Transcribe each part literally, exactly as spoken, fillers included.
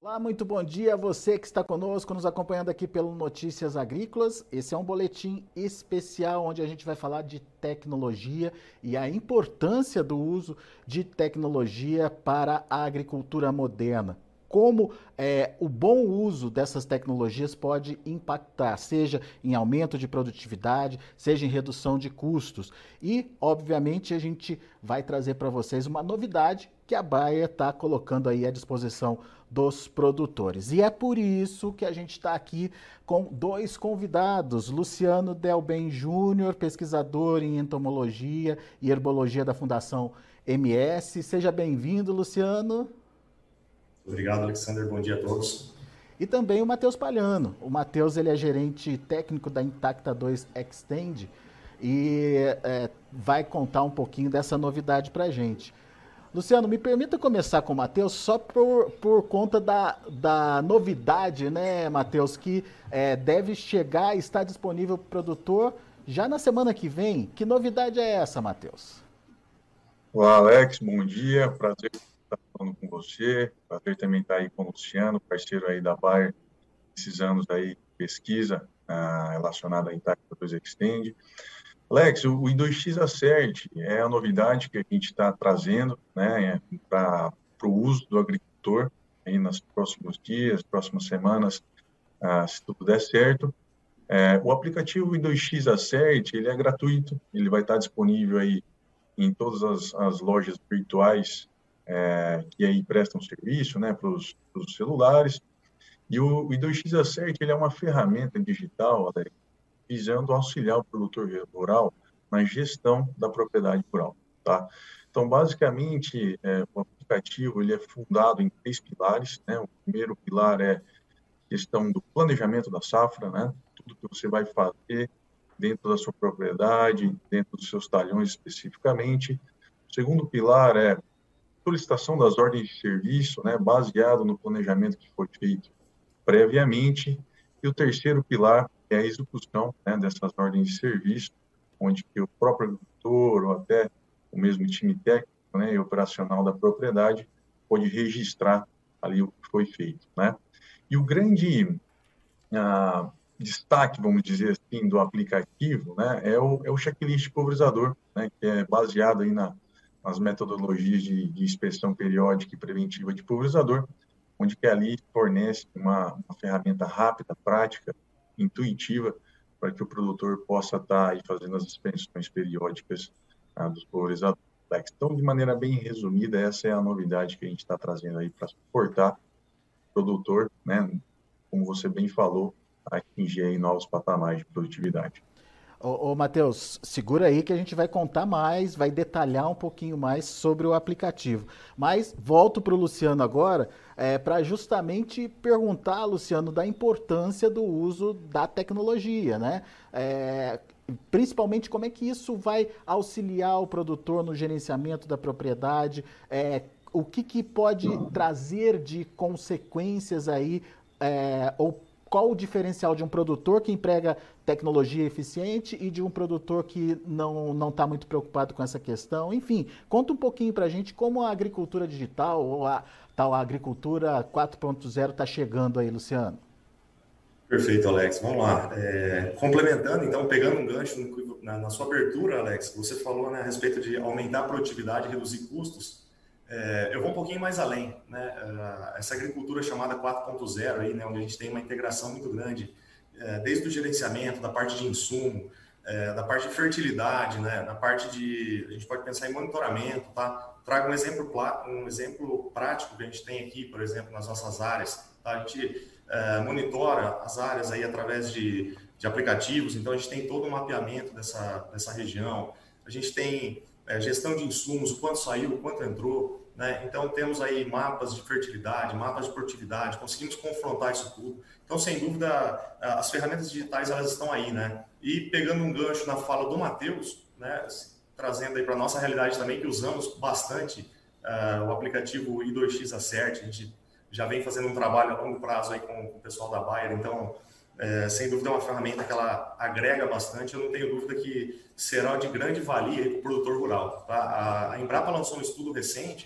Olá, muito bom dia a você que está conosco, nos acompanhando aqui pelo Notícias Agrícolas. Esse é um boletim especial onde a gente vai falar de tecnologia e a importância do uso de tecnologia para a agricultura moderna. Como é, o bom uso dessas tecnologias pode impactar, seja em aumento de produtividade, seja em redução de custos. E, obviamente, a gente vai trazer para vocês uma novidade que a Bayer está colocando aí à disposição dos produtores. E é por isso que a gente está aqui com dois convidados, Luciano Delben Júnior, pesquisador em entomologia e herbologia da Fundação M S. Seja bem-vindo, Luciano. Obrigado, Alexander. Bom dia a todos. E também o Matheus Palhano. O Matheus ele é gerente técnico da Intacta dois Extend e é, vai contar um pouquinho dessa novidade para a gente. Luciano, me permita começar com o Matheus só por, por conta da, da novidade, né, Matheus, que é, deve chegar e estar disponível para o produtor já na semana que vem. Que novidade é essa, Matheus? Olá, Alex, bom dia. Prazer estar falando com você. Prazer também estar aí com o Luciano, parceiro aí da Bayer, esses anos aí de pesquisa ah, relacionada à Intacta dois Extend. Alex, o I dois X Acert é a novidade que a gente está trazendo, né, para o uso do agricultor aí nos próximos dias, próximas semanas, ah, se tudo der certo. É, o aplicativo I dois X Acert, ele é gratuito, ele vai estar disponível aí em todas as, as lojas virtuais é, que aí prestam serviço, né, para os celulares. E o, o I dois X Acert, ele é uma ferramenta digital, Alex, visando auxiliar o produtor rural na gestão da propriedade rural, tá? Então, basicamente, é, o aplicativo ele é fundado em três pilares, né? O primeiro pilar é a questão do planejamento da safra, né? Tudo que você vai fazer dentro da sua propriedade, dentro dos seus talhões especificamente. O segundo pilar é solicitação das ordens de serviço, né? Baseado no planejamento que foi feito previamente. E o terceiro pilar é a execução, né, dessas ordens de serviço, onde que o próprio agricultor ou até o mesmo time técnico, né, e operacional da propriedade pode registrar ali o que foi feito, né? E o grande ah, destaque, vamos dizer assim, do aplicativo, né, é o, é o checklist pulverizador, né, que é baseado aí na, nas metodologias de, de inspeção periódica e preventiva de pulverizador, onde que ali fornece uma, uma ferramenta rápida, prática, intuitiva, para que o produtor possa estar aí fazendo as inspeções periódicas ah, dos pulverizadores. Então, de maneira bem resumida, essa é a novidade que a gente está trazendo aí para suportar o produtor, né, como você bem falou, a atingir aí novos patamares de produtividade. Ô, ô Matheus, segura aí que a gente vai contar mais, vai detalhar um pouquinho mais sobre o aplicativo. Mas volto para o Luciano agora, é, para justamente perguntar, Luciano, da importância do uso da tecnologia, né? É, principalmente como é que isso vai auxiliar o produtor no gerenciamento da propriedade, é, o que, que pode trazer de consequências aí, é, ou qual o diferencial de um produtor que emprega tecnologia eficiente e de um produtor que não não está muito preocupado com essa questão? Enfim, conta um pouquinho para a gente como a agricultura digital ou a tal agricultura quatro ponto zero está chegando aí, Luciano. Perfeito, Alex. Vamos lá. É, complementando, então, pegando um gancho no, na, na sua abertura, Alex, você falou, né, a respeito de aumentar a produtividade e reduzir custos. É, eu vou um pouquinho mais além, né? Essa agricultura chamada quatro ponto zero, aí, né, onde a gente tem uma integração muito grande, é, desde o gerenciamento, da parte de insumo, é, da parte de fertilidade, né, da parte de, a gente pode pensar em monitoramento, tá? Trago um exemplo, um exemplo prático que a gente tem aqui, por exemplo, nas nossas áreas, tá? A gente é, monitora as áreas aí através de, de aplicativos, então a gente tem todo um mapeamento dessa, dessa região, a gente tem é, gestão de insumos, o quanto saiu, o quanto entrou, né? Então temos aí mapas de fertilidade, mapas de produtividade, conseguimos confrontar isso tudo. Então, sem dúvida, as ferramentas digitais elas estão aí, né? E pegando um gancho na fala do Matheus, né, trazendo aí para a nossa realidade também, que usamos bastante uh, o aplicativo I dois X Acert, a gente já vem fazendo um trabalho a longo prazo aí com, com o pessoal da Bayer, então, é, sem dúvida é uma ferramenta que ela agrega bastante, eu não tenho dúvida que será de grande valia para o produtor rural. Tá? A, a Embrapa lançou um estudo recente,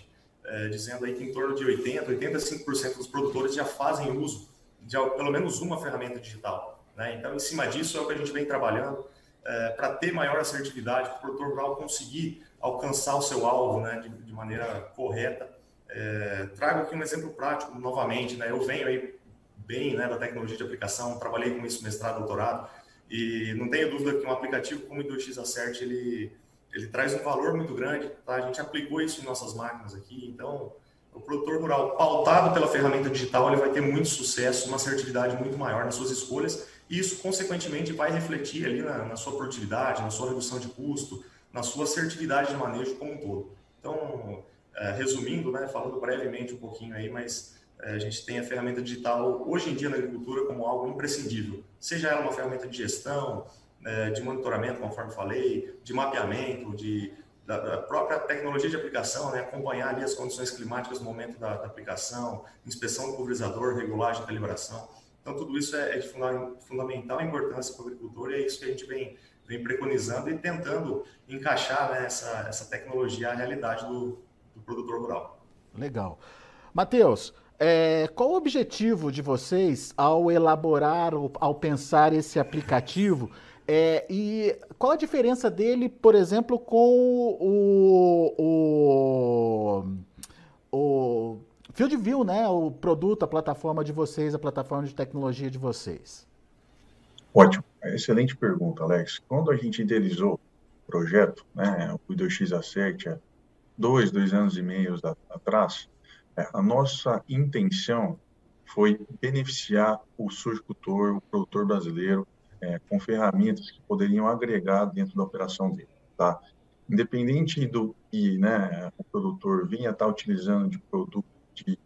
é, dizendo aí que em torno de oitenta, oitenta e cinco por cento dos produtores já fazem uso de pelo menos uma ferramenta digital, né? Então, em cima disso é o que a gente vem trabalhando é, para ter maior assertividade, para o produtor rural conseguir alcançar o seu alvo, né, de, de maneira correta. É, trago aqui um exemplo prático novamente, né? Eu venho aí bem, né, da tecnologia de aplicação, trabalhei com isso mestrado, doutorado, e não tenho dúvida que um aplicativo como o I dois X Acert, ele, ele traz um valor muito grande, tá? A gente aplicou isso em nossas máquinas aqui, então o produtor rural pautado pela ferramenta digital, ele vai ter muito sucesso, uma assertividade muito maior nas suas escolhas, e isso consequentemente vai refletir ali na, na sua produtividade, na sua redução de custo, na sua assertividade de manejo como um todo. Então, é, resumindo, né, falando brevemente um pouquinho aí, mas a gente tem a ferramenta digital hoje em dia na agricultura como algo imprescindível, seja ela uma ferramenta de gestão, de monitoramento, conforme falei, de mapeamento, de, da, da própria tecnologia de aplicação, né? Acompanhar ali as condições climáticas no momento da, da aplicação, inspeção do pulverizador, regulagem, calibração. Então, tudo isso é, é de funda, fundamental importância para o agricultor e é isso que a gente vem, vem preconizando e tentando encaixar, né, essa, essa tecnologia à realidade do, do produtor rural. Legal. Matheus, É, qual o objetivo de vocês ao elaborar, ao pensar esse aplicativo? É, e qual a diferença dele, por exemplo, com o, o, o FieldView, né? O produto, a plataforma de vocês, a plataforma de tecnologia de vocês? Ótimo, excelente pergunta, Alex. Quando a gente idealizou o projeto, né, o I dois X Acert, há dois, dois anos e meio atrás, a nossa intenção foi beneficiar o sojicultor, o produtor brasileiro, é, com ferramentas que poderiam agregar dentro da operação dele, tá? Independente do que, né, o produtor vinha estar utilizando de produto, de,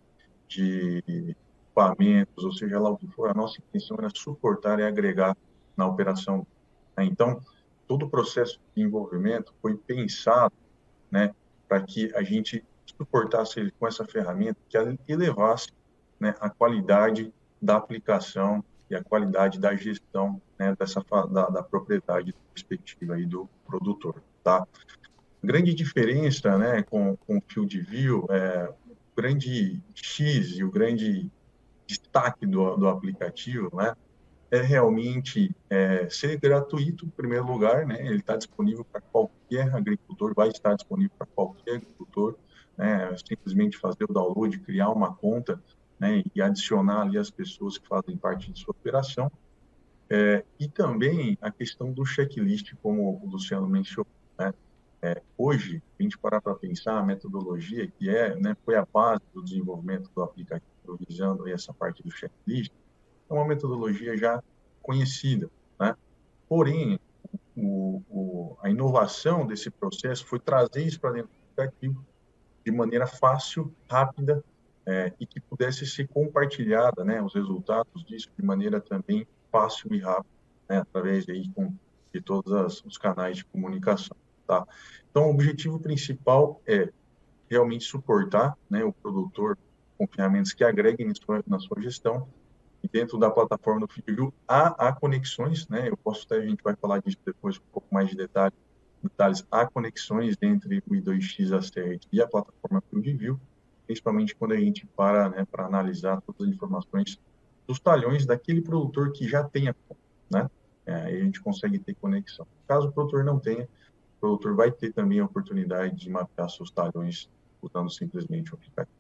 de equipamentos, ou seja lá o que for, a nossa intenção era suportar e agregar na operação. Né? Então, todo o processo de desenvolvimento foi pensado, né, para que a gente suportasse ele com essa ferramenta que elevasse, né, a qualidade da aplicação e a qualidade da gestão, né, dessa, da, da propriedade perspectiva aí do produtor, tá? Grande diferença, né, com, com o FieldView, é, o grande X e o grande destaque do, do aplicativo, né, é realmente é, ser gratuito, em primeiro lugar, né, ele está disponível para qualquer agricultor, vai estar disponível para qualquer agricultor, né, simplesmente fazer o download, criar uma conta, né, e adicionar ali as pessoas que fazem parte de sua operação. É, e também a questão do checklist, como o Luciano mencionou, né, é, hoje, a gente parar para pensar, a metodologia que é, né, foi a base do desenvolvimento do aplicativo, visando aí essa parte do checklist, é uma metodologia já conhecida, né? Porém, o, o, a inovação desse processo foi trazer isso para dentro do aplicativo de maneira fácil, rápida, é, e que pudesse ser compartilhada, né, os resultados disso de maneira também fácil e rápida, né, através aí com, de todos as, os canais de comunicação, tá? Então, o objetivo principal é realmente suportar, né, o produtor com ferramentas que agreguem na sua, na sua gestão. E dentro da plataforma do FieldView há, há conexões, né? Eu posso até, a gente vai falar disso depois com um pouco mais de detalhe, detalhes, há conexões entre o I dois X Acert e a plataforma FieldView, principalmente quando a gente para, né, para analisar todas as informações dos talhões daquele produtor que já tenha, né? É, aí a gente consegue ter conexão. Caso o produtor não tenha, o produtor vai ter também a oportunidade de mapear seus talhões usando simplesmente o aplicativo.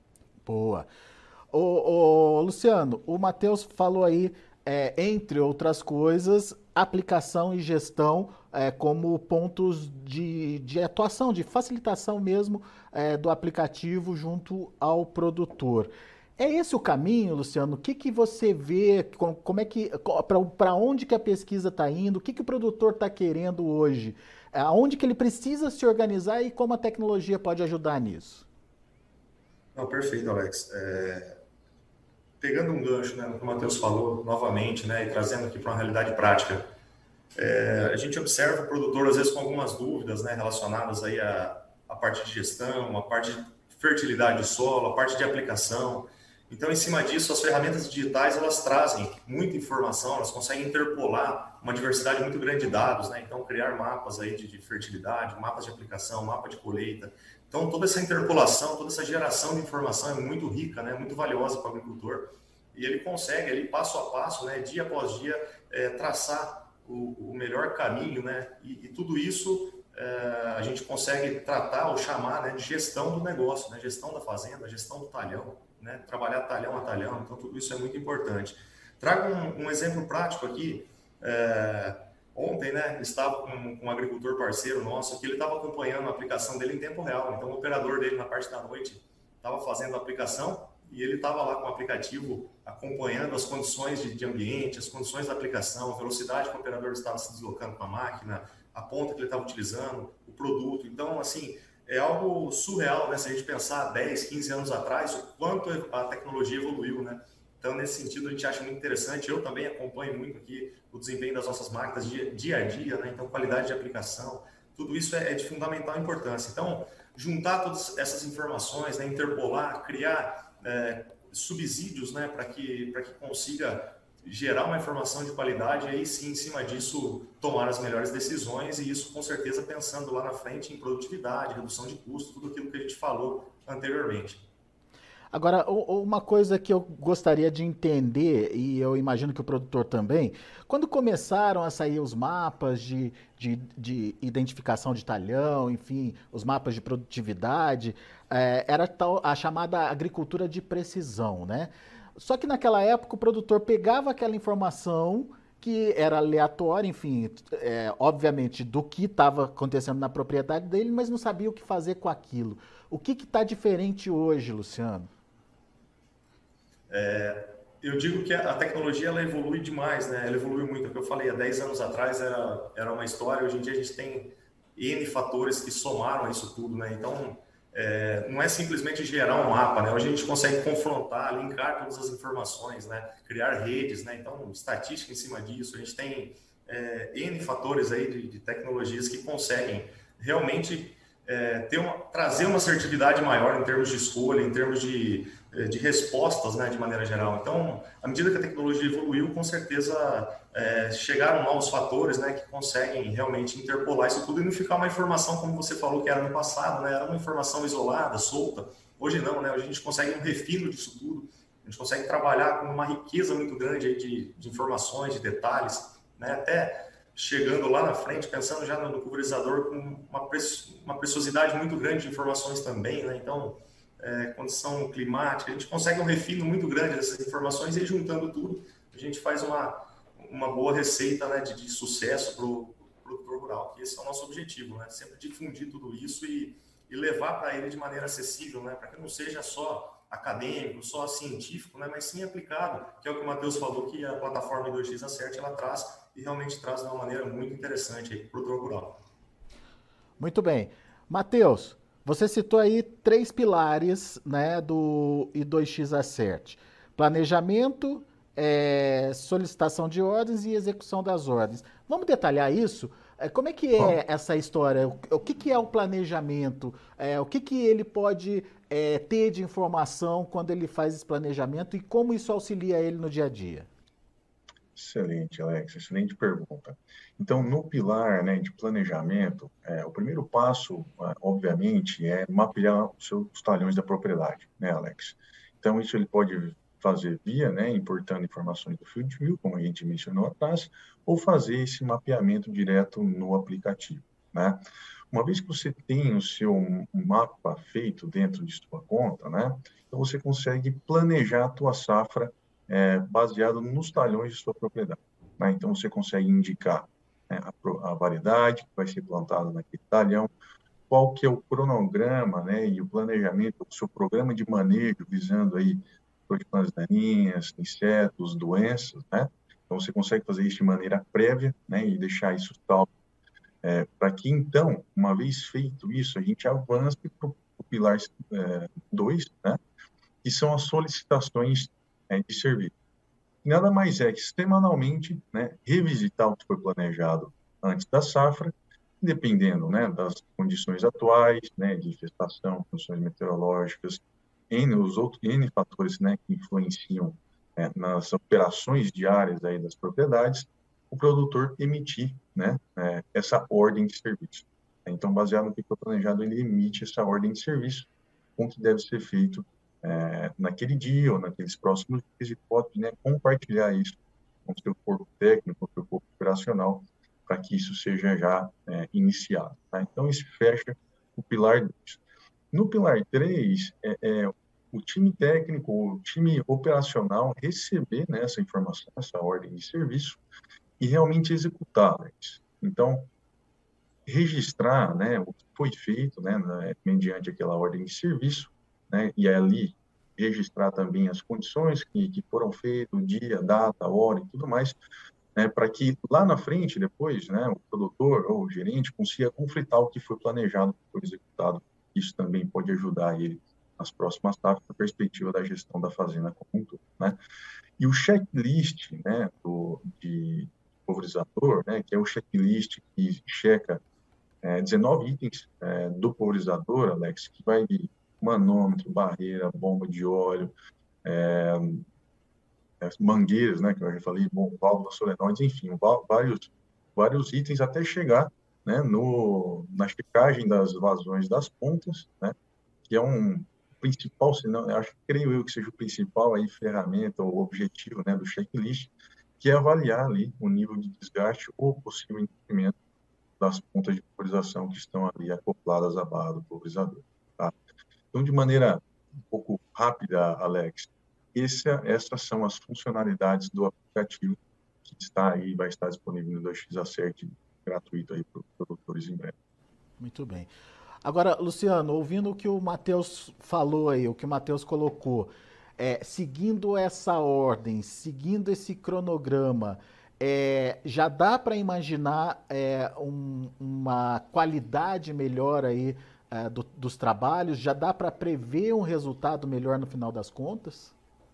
Boa. Ô, ô, Luciano, o Matheus falou aí, é, entre outras coisas, aplicação e gestão é, como pontos de, de atuação, de facilitação mesmo é, do aplicativo junto ao produtor. É esse o caminho, Luciano? O que, que você vê, como é que, para onde que a pesquisa está indo, o que, que o produtor está querendo hoje? Aonde que ele precisa se organizar e como a tecnologia pode ajudar nisso? Não, perfeito, Alex. É... Pegando um gancho, né, no que o Matheus falou novamente, né, e trazendo aqui para uma realidade prática, é, a gente observa o produtor, às vezes, com algumas dúvidas, né, relacionadas aí à, à parte de gestão, a parte de fertilidade do solo, a parte de aplicação. Então, em cima disso, as ferramentas digitais, elas trazem muita informação, elas conseguem interpolar uma diversidade muito grande de dados, né? Então, criar mapas aí de, de fertilidade, mapas de aplicação, mapa de colheita. Então, toda essa interpolação, toda essa geração de informação é muito rica, né? Muito valiosa para o agricultor. E ele consegue, ali, passo a passo, né? Dia após dia, é, traçar o, o melhor caminho, né? E, e tudo isso é, a gente consegue tratar ou chamar, né, de gestão do negócio, né? Gestão da fazenda, gestão do talhão. Né, trabalhar talhão a talhão, então tudo isso é muito importante. Trago um, um exemplo prático aqui. É, ontem, né, estava com, com um agricultor parceiro nosso que ele estava acompanhando a aplicação dele em tempo real. Então, o operador dele, na parte da noite, estava fazendo a aplicação e ele estava lá com o aplicativo acompanhando as condições de, de ambiente, as condições da aplicação, a velocidade que o operador estava se deslocando com a máquina, a ponta que ele estava utilizando, o produto. Então, assim, é algo surreal, né? Se a gente pensar dez, quinze anos atrás, o quanto a tecnologia evoluiu, né? Então, nesse sentido, a gente acha muito interessante. Eu também acompanho muito aqui o desempenho das nossas máquinas dia, dia a dia, né? Então, qualidade de aplicação, tudo isso é, é de fundamental importância. Então, juntar todas essas informações, né? Interpolar, criar é, subsídios, né? Para que, para que consiga gerar uma informação de qualidade e aí sim, em cima disso, tomar as melhores decisões, e isso com certeza pensando lá na frente em produtividade, redução de custo, tudo aquilo que a gente falou anteriormente. Agora, uma coisa que eu gostaria de entender, e eu imagino que o produtor também, quando começaram a sair os mapas de, de, de identificação de talhão, enfim, os mapas de produtividade, é, era tal, a chamada agricultura de precisão, né? Só que naquela época o produtor pegava aquela informação que era aleatória, enfim, é, obviamente do que estava acontecendo na propriedade dele, mas não sabia o que fazer com aquilo. O que está diferente hoje, Luciano? É, eu digo que a tecnologia ela evolui demais, né? Ela evoluiu muito. O que eu falei há dez anos atrás era, era uma história, hoje em dia a gente tem N fatores que somaram isso tudo, né? Então, É, não é simplesmente gerar um mapa, né? Hoje a gente consegue confrontar, linkar todas as informações, né? Criar redes, né? Então, estatística em cima disso. A gente tem é, N fatores aí de, de tecnologias que conseguem realmente é, ter uma, trazer uma assertividade maior em termos de escolha, em termos de, de respostas, né? De maneira geral. Então, à medida que a tecnologia evoluiu, com certeza é, chegaram novos fatores, né? Que conseguem realmente interpolar isso tudo e não ficar uma informação, como você falou que era no passado, né? Era uma informação isolada, solta. Hoje não, né? Hoje a gente consegue um refino disso tudo. A gente consegue trabalhar com uma riqueza muito grande aí de, de informações, de detalhes, né? Até chegando lá na frente, pensando já no pulverizador com uma, uma preciosidade muito grande de informações também, né? Então, é, condição climática, a gente consegue um refino muito grande dessas informações e juntando tudo, a gente faz uma, uma boa receita, né, de, de sucesso para o produtor rural, que esse é o nosso objetivo, né? Sempre difundir tudo isso e, e levar para ele de maneira acessível, né? Para que não seja só acadêmico, só científico, né? Mas sim aplicado, que é o que o Matheus falou, que a plataforma I dois X Acerte, ela traz e realmente traz de uma maneira muito interessante para o produtor rural. Muito bem. Matheus, você citou aí três pilares, né, do I dois X Acerte: planejamento, é, solicitação de ordens e execução das ordens. Vamos detalhar isso? É, como é que é Bom. essa história? O, o que, que é o planejamento? É, o que, que ele pode é, ter de informação quando ele faz esse planejamento e como isso auxilia ele no dia a dia? Excelente, Alex, excelente pergunta. Então, no pilar, né, de planejamento, é, o primeiro passo, obviamente, é mapear os seus talhões da propriedade, né, Alex? Então, isso ele pode fazer via, né, importando informações do Field View, como a gente mencionou atrás, ou fazer esse mapeamento direto no aplicativo, né? Uma vez que você tem o seu mapa feito dentro de sua conta, né, então você consegue planejar a tua safra É, baseado nos talhões de sua propriedade, né? Então, você consegue indicar, né, a, a variedade que vai ser plantada naquele talhão, qual que é o cronograma, né, e o planejamento, o seu programa de manejo, visando aí proteínas daninhas, insetos, doenças, né? Então, você consegue fazer isso de maneira prévia, né, e deixar isso salvo, é, para que, então, uma vez feito isso, a gente avance para o pilar dois, é, né, que são as solicitações é, de serviço. Nada mais é que semanalmente, né, revisitar o que foi planejado antes da safra, dependendo, né, das condições atuais, né, de infestação, condições meteorológicas, N, os outros N fatores, né, que influenciam é, nas operações diárias aí das propriedades, o produtor emitir, né, é, essa ordem de serviço. Então, baseado no que foi planejado, ele emite essa ordem de serviço com o que deve ser feito é, naquele dia ou naqueles próximos dias, e pode, né, compartilhar isso com o seu corpo técnico, com o seu corpo operacional, para que isso seja já é, iniciado. Tá? Então, isso fecha o pilar dois. No pilar três, é, é, o time técnico, o time operacional receber, né, essa informação, essa ordem de serviço e realmente executá-la. Então, registrar, né, o que foi feito, né, mediante aquela ordem de serviço, né, e ali registrar também as condições que, que foram feitas, o dia, data, hora e tudo mais, né, para que lá na frente, depois, né, o produtor ou o gerente consiga conflitar o que foi planejado, o que foi executado. Isso também pode ajudar ele nas próximas etapas, na perspectiva da gestão da fazenda como um todo, né? E o checklist, né, do, de pulverizador, né, que é o checklist que checa é, dezenove itens é, do pulverizador, Alex, que vai de manômetro, barreira, bomba de óleo, é, mangueiras, né, que eu já falei, bom, válvulas solenoides, enfim, vários, vários itens até chegar, né, no, na checagem das vazões das pontas, né, que é um principal, senão, eu acho, creio eu que seja o principal aí, ferramenta ou objetivo, né, do checklist, que é avaliar ali o nível de desgaste ou possível entupimento das pontas de pulverização que estão ali acopladas à barra do pulverizador. Tá? Então, de maneira um pouco rápida, Alex, essa, essas são as funcionalidades do aplicativo que está aí, vai estar disponível no dois x Acerte gratuito aí para os produtores em breve. Muito bem. Agora, Luciano, ouvindo o que o Matheus falou aí, o que o Matheus colocou, é, seguindo essa ordem, seguindo esse cronograma, é, já dá para imaginar é, um, uma qualidade melhor aí é, do, dos trabalhos? Já dá para prever um resultado melhor no final das contas?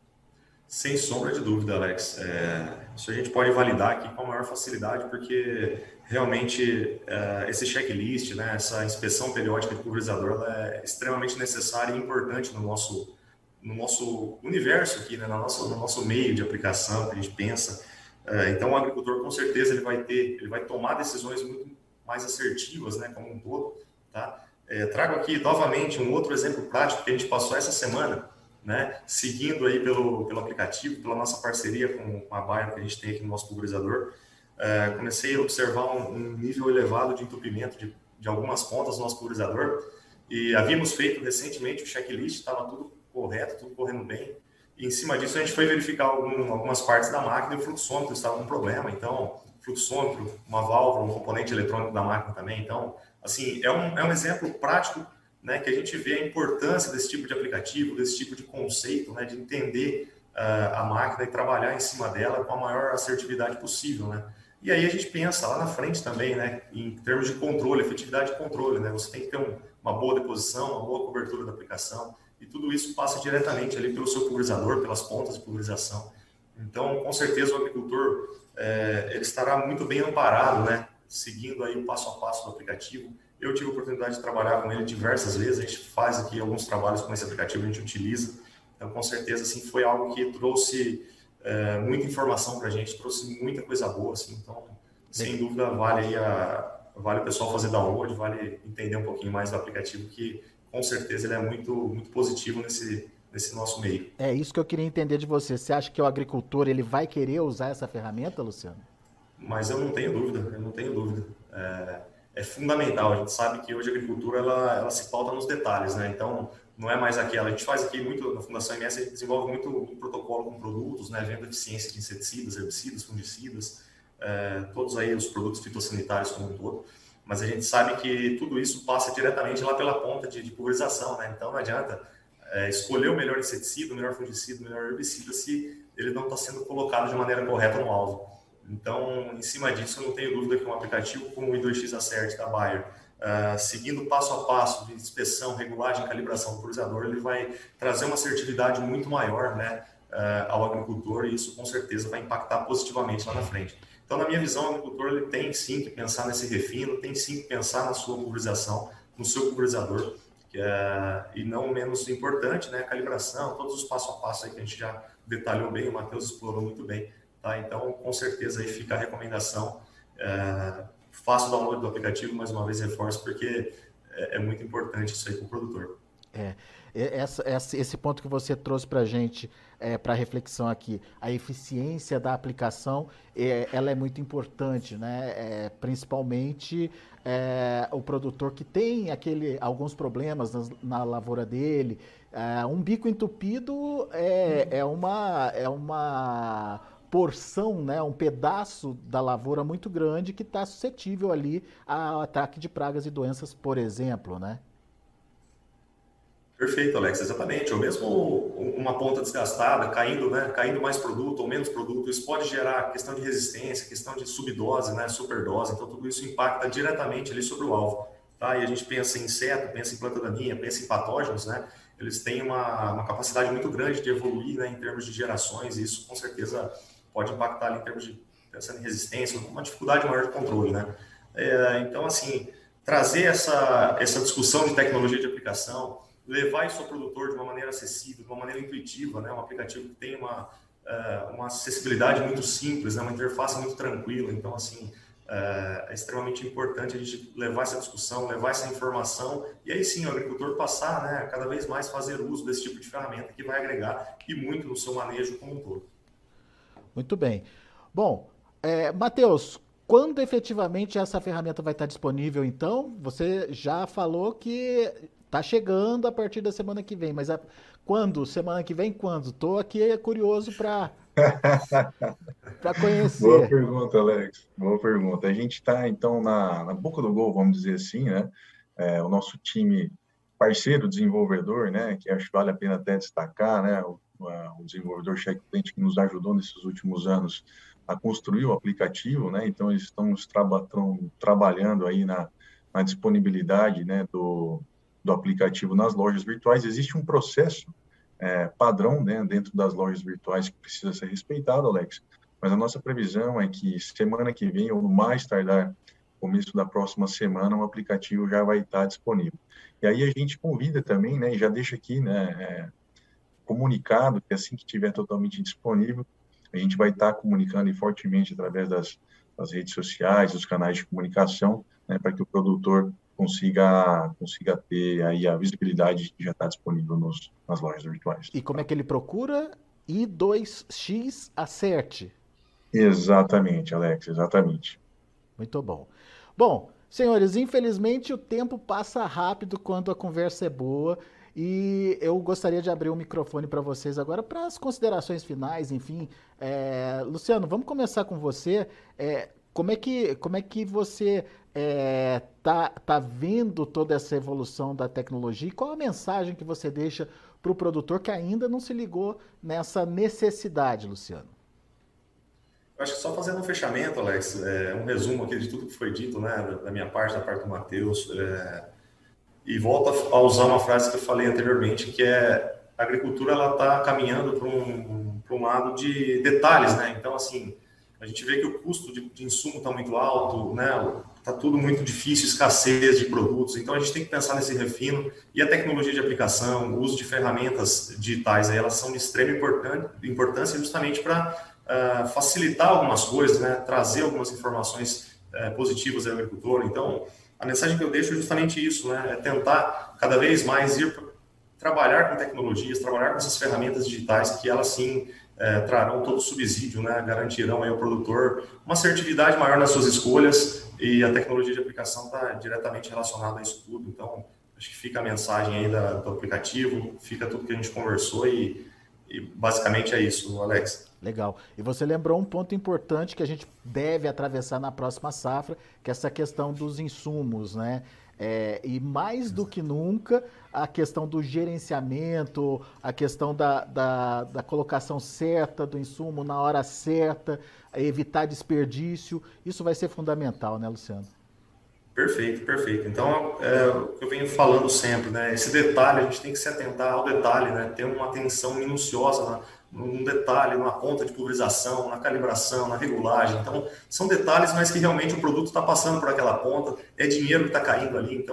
Sem sombra de dúvida, Alex. É, isso a gente pode validar aqui com a maior facilidade, porque realmente é, esse checklist, né, essa inspeção periódica de pulverizador, ela é extremamente necessária e importante no nosso, no nosso universo aqui, né, no, nosso, no nosso meio de aplicação que a gente pensa. É, então, o agricultor, com certeza, ele vai ter, ele vai tomar decisões muito mais assertivas, né, como um todo. Tá? É, trago aqui novamente um outro exemplo prático que a gente passou essa semana, né, seguindo aí pelo, pelo aplicativo, pela nossa parceria com, com a Bayer que a gente tem aqui no nosso pulverizador, é, comecei a observar um, um nível elevado de entupimento de, de algumas pontas do nosso pulverizador, e havíamos feito recentemente o checklist, estava tudo correto, tudo correndo bem, e em cima disso a gente foi verificar algum, algumas partes da máquina e o fluxômetro estava com problema. Então, fluxômetro, uma válvula, um componente eletrônico da máquina também. Então, assim, é um, é um exemplo prático, né, que a gente vê a importância desse tipo de aplicativo, desse tipo de conceito, né, de entender uh, a máquina e trabalhar em cima dela com a maior assertividade possível, né? E aí a gente pensa lá na frente também, né, em termos de controle, efetividade de controle, né? Você tem que ter um, uma boa deposição, uma boa cobertura da aplicação, e tudo isso passa diretamente ali pelo seu pulverizador, pelas pontas de pulverização. Então, com certeza, o agricultor é, ele estará muito bem amparado, né, seguindo aí o passo a passo do aplicativo. Eu tive a oportunidade de trabalhar com ele diversas vezes, a gente faz aqui alguns trabalhos com esse aplicativo, a gente utiliza. Então, com certeza, assim, foi algo que trouxe é, muita informação para a gente, trouxe muita coisa boa, assim. Então, sem dúvida, vale, aí a, vale o pessoal fazer download, vale entender um pouquinho mais do aplicativo, que com certeza ele é muito, muito positivo nesse, nesse nosso meio. É isso que eu queria entender de você. Você acha que o agricultor ele vai querer usar essa ferramenta, Luciano? Mas eu não tenho dúvida, eu não tenho dúvida. É... é fundamental. A gente sabe que hoje a agricultura ela, ela se pauta nos detalhes, né? Então, não é mais aquela. A gente faz aqui muito, na Fundação M S, a gente desenvolve muito, muito protocolo com produtos, né? Vendo eficiência de inseticidas, herbicidas, fungicidas, é, todos aí os produtos fitossanitários como um todo. Mas a gente sabe que tudo isso passa diretamente lá pela ponta de, de pulverização, né? Então, não adianta é, escolher o melhor inseticida, o melhor fungicida, o melhor herbicida se ele não está sendo colocado de maneira correta no alvo. Então, em cima disso, eu não tenho dúvida que um aplicativo como o I dois X Acerte da Bayer, uh, seguindo passo a passo de inspeção, regulagem, calibração do pulverizador, ele vai trazer uma assertividade muito maior, né, uh, ao agricultor, e isso com certeza vai impactar positivamente lá na frente. Então, na minha visão, o agricultor ele tem sim que pensar nesse refino, tem sim que pensar na sua pulverização, no seu pulverizador, que é, e não menos importante, né, a calibração, todos os passo a passo aí que a gente já detalhou bem, o Matheus explorou muito bem, tá? Então, com certeza aí fica a recomendação, é, faça o download do aplicativo, mais uma vez reforço, porque é, é muito importante isso aí para o produtor. É, essa, essa, esse ponto que você trouxe para a gente, é, para reflexão aqui, a eficiência da aplicação, é, ela é muito importante, né? É, principalmente é, o produtor que tem aquele, alguns problemas na, na lavoura dele. É, um bico entupido é, é, uma, é uma porção, né? Um pedaço da lavoura muito grande que está suscetível ali ao ataque de pragas e doenças, por exemplo, né? Perfeito, Alex, exatamente. Ou mesmo uma ponta desgastada, caindo, né, caindo mais produto ou menos produto, isso pode gerar questão de resistência, questão de subdose, né, superdose, então tudo isso impacta diretamente ali sobre o alvo. Tá? E a gente pensa em inseto, pensa em planta daninha, pensa em patógenos, né, eles têm uma, uma capacidade muito grande de evoluir, né, em termos de gerações, e isso com certeza pode impactar ali em termos de, pensando em resistência, uma dificuldade maior de controle. Né? É, então, assim, trazer essa, essa discussão de tecnologia de aplicação, levar isso ao produtor de uma maneira acessível, de uma maneira intuitiva, né? Um aplicativo que tem uma, uh, uma acessibilidade muito simples, né? Uma interface muito tranquila. Então, assim, uh, é extremamente importante a gente levar essa discussão, levar essa informação e aí sim o agricultor passar, né? Cada vez mais fazer uso desse tipo de ferramenta que vai agregar e muito no seu manejo como um todo. Muito bem. Bom, é, Matheus, quando efetivamente essa ferramenta vai estar disponível, então? Você já falou que tá chegando a partir da semana que vem, mas a, quando? Semana que vem, quando? Tô aqui curioso para para conhecer. Boa pergunta, Alex. Boa pergunta. A gente está, então, na, na boca do gol, vamos dizer assim, né? É, o nosso time parceiro desenvolvedor, né? Que acho que vale a pena até destacar, né? O, a, o desenvolvedor Checkpoint que nos ajudou nesses últimos anos a construir o aplicativo, né? Então, eles estão traba, trabalhando aí na, na disponibilidade, né? Do do aplicativo nas lojas virtuais. Existe um processo é, padrão, né, dentro das lojas virtuais que precisa ser respeitado, Alex, mas a nossa previsão é que semana que vem, ou no mais tardar, começo da próxima semana, o aplicativo já vai estar disponível. E aí a gente convida também, né, e já deixa aqui, né, é, comunicado que assim que estiver totalmente disponível, a gente vai estar comunicando e fortemente através das, das redes sociais, dos canais de comunicação, né, para que o produtor consiga, consiga ter aí a visibilidade que já está disponível nos, nas lojas virtuais. E como é que ele procura? I dois X Acerte. Exatamente, Alex, exatamente. Muito bom. Bom, senhores, infelizmente o tempo passa rápido quando a conversa é boa e eu gostaria de abrir o microfone para vocês agora para as considerações finais, enfim. É, Luciano, vamos começar com você. É, como é que, como é que você é, tá, tá vendo toda essa evolução da tecnologia e qual a mensagem que você deixa para o produtor que ainda não se ligou nessa necessidade, Luciano? Eu acho que só fazendo um fechamento, Alex, é, um resumo aqui de tudo que foi dito, né, da, da minha parte, da parte do Matheus, é, e volto a, a usar uma frase que eu falei anteriormente, que é a agricultura ela está caminhando para um, para um lado de detalhes, né? Então, assim, a gente vê que o custo de, de insumo está muito alto, né? Está tudo muito difícil, escassez de produtos. Então, a gente tem que pensar nesse refino. E a tecnologia de aplicação, o uso de ferramentas digitais, aí, elas são de extrema importância justamente para uh, facilitar algumas coisas, né? Trazer algumas informações uh, positivas ao agricultor. Então, a mensagem que eu deixo é justamente isso, né? É tentar cada vez mais ir trabalhar com tecnologias, trabalhar com essas ferramentas digitais que elas sim É, trarão todo o subsídio, né, garantirão aí ao produtor uma assertividade maior nas suas escolhas e a tecnologia de aplicação está diretamente relacionada a isso tudo. Então, acho que fica a mensagem aí da, do aplicativo, fica tudo que a gente conversou e, e basicamente é isso, Alex. Legal. E você lembrou um ponto importante que a gente deve atravessar na próxima safra, que é essa questão dos insumos, né? É, e mais do que nunca, a questão do gerenciamento, a questão da, da, da colocação certa do insumo na hora certa, evitar desperdício, isso vai ser fundamental, né, Luciano? Perfeito, perfeito. Então, é o que eu venho falando sempre, né? Esse detalhe, a gente tem que se atentar ao detalhe, né? Ter uma atenção minuciosa na, num detalhe, numa ponta de pulverização, na calibração, na regulagem. Então, são detalhes, mas que realmente o produto está passando por aquela ponta, é dinheiro que está caindo ali. Então,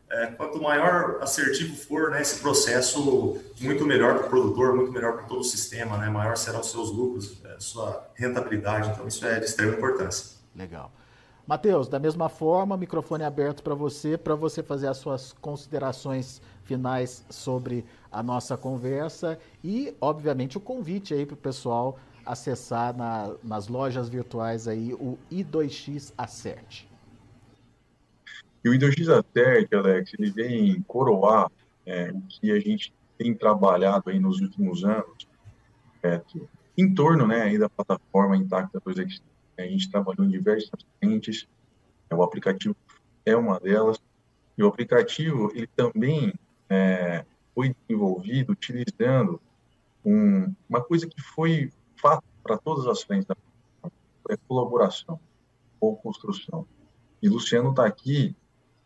é, quanto maior assertivo for, né, esse processo, muito melhor para o produtor, muito melhor para todo o sistema, né, maior serão os seus lucros, a sua rentabilidade. Então, isso é de extrema importância. Legal. Matheus, da mesma forma, microfone aberto para você, para você fazer as suas considerações finais sobre a nossa conversa e, obviamente, o convite aí para o pessoal acessar na, nas lojas virtuais aí o I dois X Acert. E o I dois X Acert, Alex, ele vem coroar é, o que a gente tem trabalhado aí nos últimos anos, é, em torno, né, aí da plataforma Intacta dois X. A gente trabalhou em diversas frentes, o aplicativo é uma delas, e o aplicativo ele também é, foi desenvolvido utilizando um, uma coisa que foi fato para todas as frentes da plataforma, é colaboração ou construção. E Luciano está aqui,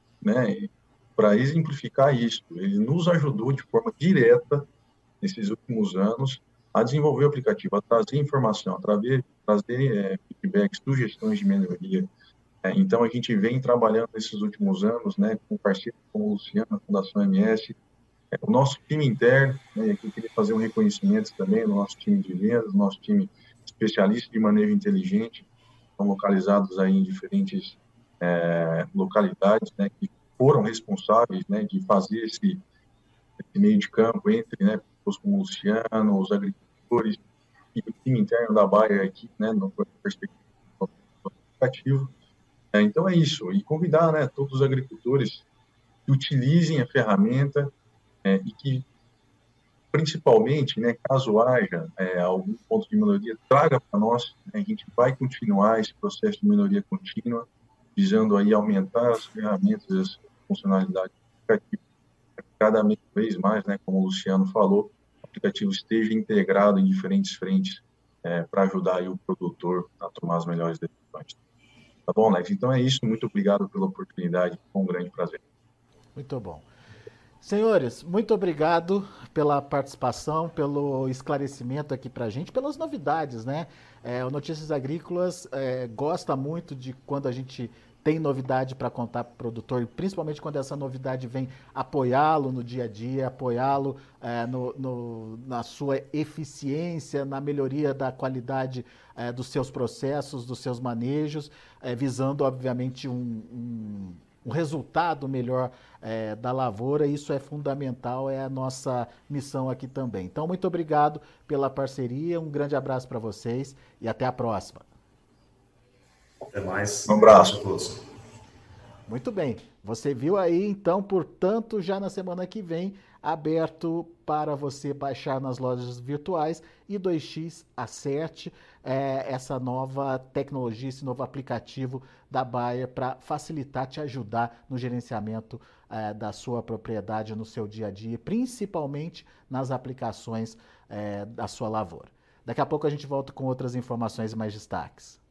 né, para exemplificar isso. Ele nos ajudou de forma direta, nesses últimos anos, a desenvolver o aplicativo, a trazer informação, a trazer, trazer é, feedback, sugestões de melhoria. É, então, a gente vem trabalhando nesses últimos anos, né, com parceiros como o Luciano, a Fundação M S, é, o nosso time interno, né, e aqui eu queria fazer um reconhecimento também do nosso time de vendas, nosso time especialista de manejo inteligente, estão localizados aí em diferentes é, localidades, né, que foram responsáveis, né, de fazer esse, esse meio de campo entre, né, pessoas como o Luciano, os agricultores e o time interno da Bayer aqui, né, no perspectiva do aplicativo. É, então é isso, e convidar, né, todos os agricultores que utilizem a ferramenta é, e que, principalmente, né, caso haja é, algum ponto de melhoria, traga para nós, né, a gente vai continuar esse processo de melhoria contínua, visando aí aumentar as ferramentas, as funcionalidades do aplicativo, cada vez mais, né, como o Luciano falou, o aplicativo esteja integrado em diferentes frentes é, para ajudar aí o produtor a tomar as melhores decisões. Tá bom, Lex? Então é isso. Muito obrigado pela oportunidade. Foi um grande prazer. Muito bom. Senhores, muito obrigado pela participação, pelo esclarecimento aqui pra gente, pelas novidades, né? É, o Notícias Agrícolas é, gosta muito de quando a gente tem novidade para contar para o produtor, principalmente quando essa novidade vem apoiá-lo no dia a dia, apoiá-lo é, no, no, na sua eficiência, na melhoria da qualidade é, dos seus processos, dos seus manejos, é, visando, obviamente, um, um, um resultado melhor é, da lavoura. Isso é fundamental, é a nossa missão aqui também. Então, muito obrigado pela parceria, um grande abraço para vocês e até a próxima. Até mais. Um abraço a todos. Muito bem. Você viu aí, então, portanto, já na semana que vem, aberto para você baixar nas lojas virtuais I dois X Acert, é, essa nova tecnologia, esse novo aplicativo da Bayer para facilitar, te ajudar no gerenciamento é, da sua propriedade no seu dia a dia, principalmente nas aplicações é, da sua lavoura. Daqui a pouco a gente volta com outras informações e mais destaques.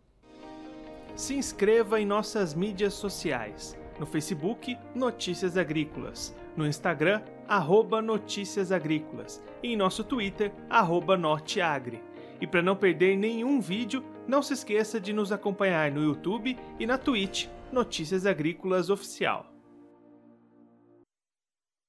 Se inscreva em nossas mídias sociais. No Facebook, Notícias Agrícolas. No Instagram, arroba Notícias Agrícolas. E em nosso Twitter, arroba Norteagri. E para não perder nenhum vídeo, não se esqueça de nos acompanhar no YouTube e na Twitch, Notícias Agrícolas Oficial.